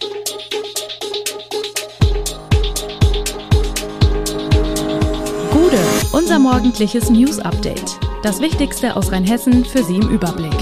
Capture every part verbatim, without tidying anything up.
Gude, unser morgendliches News-Update. Das Wichtigste aus Rheinhessen für Sie im Überblick.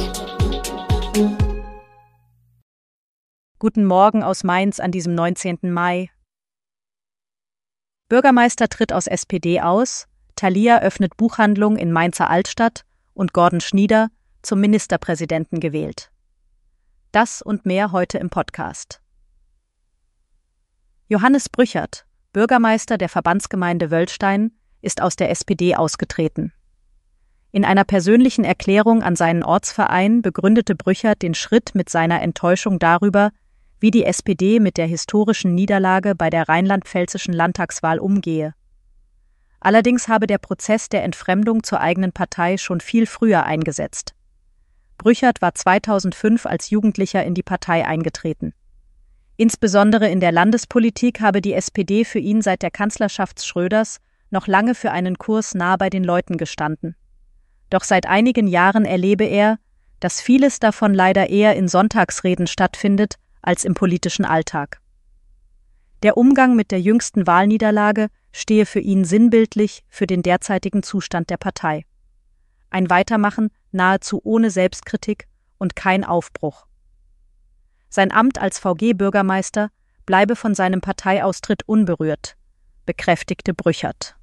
Guten Morgen aus Mainz an diesem neunzehnten Mai. Bürgermeister tritt aus S P D aus, Thalia öffnet Buchhandlung in Mainzer Altstadt und Gordon Schnieder zum Ministerpräsidenten gewählt. Das und mehr heute im Podcast. Johannes Brüchert, Bürgermeister der Verbandsgemeinde Wöllstein, ist aus der S P D ausgetreten. In einer persönlichen Erklärung an seinen Ortsverein begründete Brüchert den Schritt mit seiner Enttäuschung darüber, wie die S P D mit der historischen Niederlage bei der rheinland-pfälzischen Landtagswahl umgehe. Allerdings habe der Prozess der Entfremdung zur eigenen Partei schon viel früher eingesetzt. Brüchert war zweitausendfünf als Jugendlicher in die Partei eingetreten. Insbesondere in der Landespolitik habe die S P D für ihn seit der Kanzlerschaft Schröders noch lange für einen Kurs nah bei den Leuten gestanden. Doch seit einigen Jahren erlebe er, dass vieles davon leider eher in Sonntagsreden stattfindet als im politischen Alltag. Der Umgang mit der jüngsten Wahlniederlage stehe für ihn sinnbildlich für den derzeitigen Zustand der Partei. Ein Weitermachen nahezu ohne Selbstkritik und kein Aufbruch. Sein Amt als V G-Bürgermeister bleibe von seinem Parteiaustritt unberührt, bekräftigte Brüchert.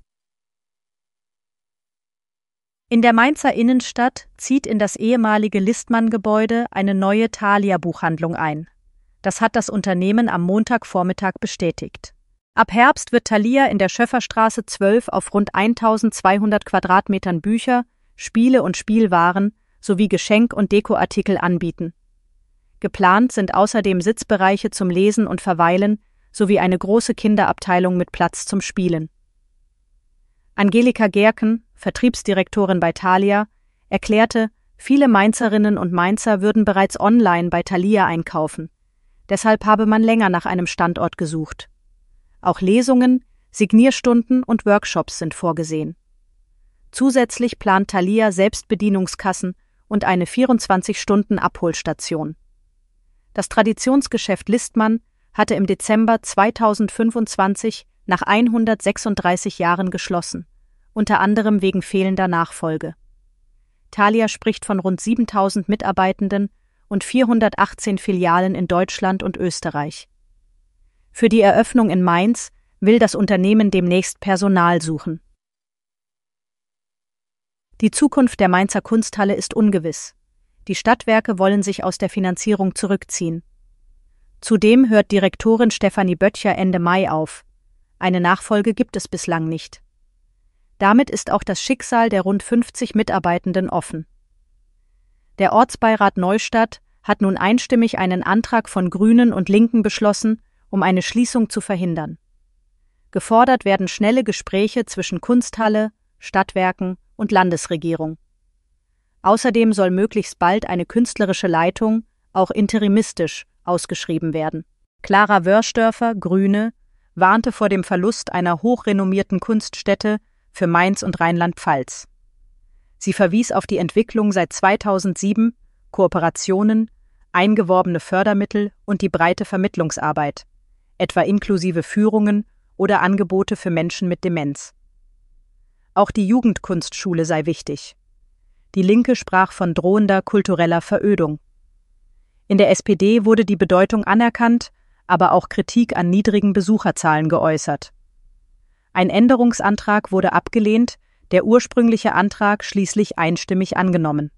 In der Mainzer Innenstadt zieht in das ehemalige Listmann-Gebäude eine neue Thalia-Buchhandlung ein. Das hat das Unternehmen am Montagvormittag bestätigt. Ab Herbst wird Thalia in der Schöfferstraße zwölf auf rund eintausendzweihundert Quadratmetern Bücher, Spiele und Spielwaren sowie Geschenk- und Dekoartikel anbieten. Geplant sind außerdem Sitzbereiche zum Lesen und Verweilen sowie eine große Kinderabteilung mit Platz zum Spielen. Angelika Gerken, Vertriebsdirektorin bei Thalia, erklärte, viele Mainzerinnen und Mainzer würden bereits online bei Thalia einkaufen. Deshalb habe man länger nach einem Standort gesucht. Auch Lesungen, Signierstunden und Workshops sind vorgesehen. Zusätzlich plant Thalia Selbstbedienungskassen und eine vierundzwanzig-Stunden-Abholstation. Das Traditionsgeschäft Listmann hatte im Dezember zweitausendfünfundzwanzig nach hundertsechsunddreißig Jahren geschlossen, unter anderem wegen fehlender Nachfolge. Thalia spricht von rund siebentausend Mitarbeitenden und vierhundertachtzehn Filialen in Deutschland und Österreich. Für die Eröffnung in Mainz will das Unternehmen demnächst Personal suchen. Die Zukunft der Mainzer Kunsthalle ist ungewiss. Die Stadtwerke wollen sich aus der Finanzierung zurückziehen. Zudem hört Direktorin Stefanie Böttcher Ende Mai auf. Eine Nachfolge gibt es bislang nicht. Damit ist auch das Schicksal der rund fünfzig Mitarbeitenden offen. Der Ortsbeirat Neustadt hat nun einstimmig einen Antrag von Grünen und Linken beschlossen, um eine Schließung zu verhindern. Gefordert werden schnelle Gespräche zwischen Kunsthalle, Stadtwerken und Landesregierung. Außerdem soll möglichst bald eine künstlerische Leitung, auch interimistisch, ausgeschrieben werden. Clara Wörsdörfer, Grüne, warnte vor dem Verlust einer hochrenommierten Kunststätte für Mainz und Rheinland-Pfalz. Sie verwies auf die Entwicklung seit zweitausendsieben, Kooperationen, eingeworbene Fördermittel und die breite Vermittlungsarbeit, etwa inklusive Führungen oder Angebote für Menschen mit Demenz. Auch die Jugendkunstschule sei wichtig. Die Linke sprach von drohender kultureller Verödung. In der S P D wurde die Bedeutung anerkannt, aber auch Kritik an niedrigen Besucherzahlen geäußert. Ein Änderungsantrag wurde abgelehnt, der ursprüngliche Antrag schließlich einstimmig angenommen.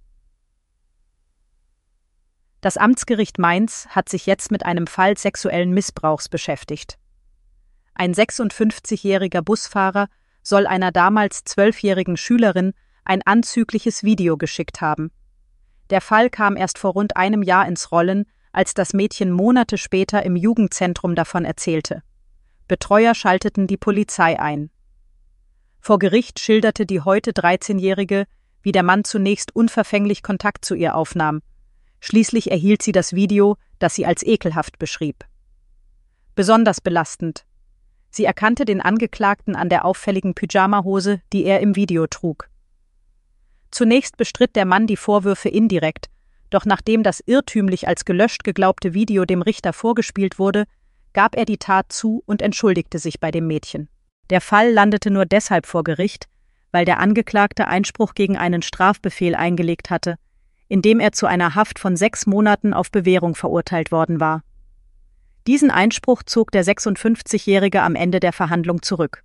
Das Amtsgericht Mainz hat sich jetzt mit einem Fall sexuellen Missbrauchs beschäftigt. Ein sechsundfünfzigjähriger Busfahrer soll einer damals zwölfjährigen Schülerin ein anzügliches Video geschickt haben. Der Fall kam erst vor rund einem Jahr ins Rollen, als das Mädchen Monate später im Jugendzentrum davon erzählte. Betreuer schalteten die Polizei ein. Vor Gericht schilderte die heute dreizehnjährige, wie der Mann zunächst unverfänglich Kontakt zu ihr aufnahm. Schließlich erhielt sie das Video, das sie als ekelhaft beschrieb. Besonders belastend. Sie erkannte den Angeklagten an der auffälligen Pyjamahose, die er im Video trug. Zunächst bestritt der Mann die Vorwürfe indirekt, Doch nachdem das irrtümlich als gelöscht geglaubte Video dem Richter vorgespielt wurde, gab er die Tat zu und entschuldigte sich bei dem Mädchen. Der Fall landete nur deshalb vor Gericht, weil der Angeklagte Einspruch gegen einen Strafbefehl eingelegt hatte, in dem er zu einer Haft von sechs Monaten auf Bewährung verurteilt worden war. Diesen Einspruch zog der sechsundfünfzigjährige am Ende der Verhandlung zurück.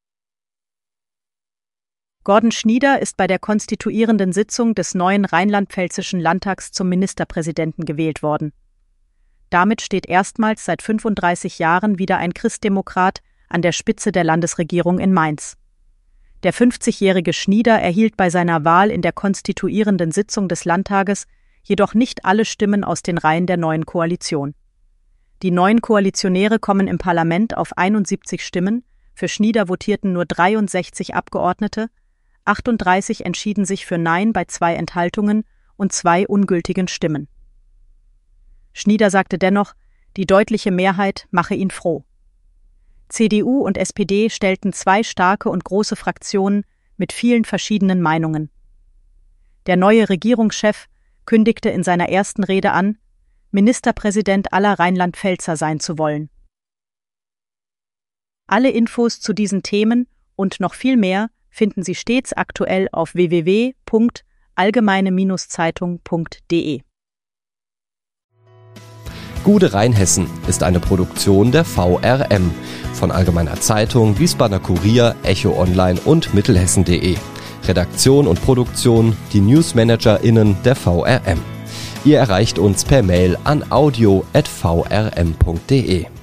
Gordon Schnieder ist bei der konstituierenden Sitzung des neuen rheinland-pfälzischen Landtags zum Ministerpräsidenten gewählt worden. Damit steht erstmals seit fünfunddreißig Jahren wieder ein Christdemokrat an der Spitze der Landesregierung in Mainz. Der fünfzigjährige Schnieder erhielt bei seiner Wahl in der konstituierenden Sitzung des Landtages jedoch nicht alle Stimmen aus den Reihen der neuen Koalition. Die neuen Koalitionäre kommen im Parlament auf einundsiebzig Stimmen, für Schnieder votierten nur dreiundsechzig Abgeordnete, achtunddreißig entschieden sich für Nein bei zwei Enthaltungen und zwei ungültigen Stimmen. Schnieder sagte dennoch, die deutliche Mehrheit mache ihn froh. C D U und S P D stellten zwei starke und große Fraktionen mit vielen verschiedenen Meinungen. Der neue Regierungschef kündigte in seiner ersten Rede an, Ministerpräsident aller Rheinland-Pfälzer sein zu wollen. Alle Infos zu diesen Themen und noch viel mehr finden Sie stets aktuell auf w w w punkt allgemeine Zeitung punkt d e. Gude Rheinhessen ist eine Produktion der V R M von Allgemeiner Zeitung, Wiesbadener Kurier, Echo Online und Mittelhessen punkt de. Redaktion und Produktion die NewsmanagerInnen der V R M. Ihr erreicht uns per Mail an audio at v r m punkt d e.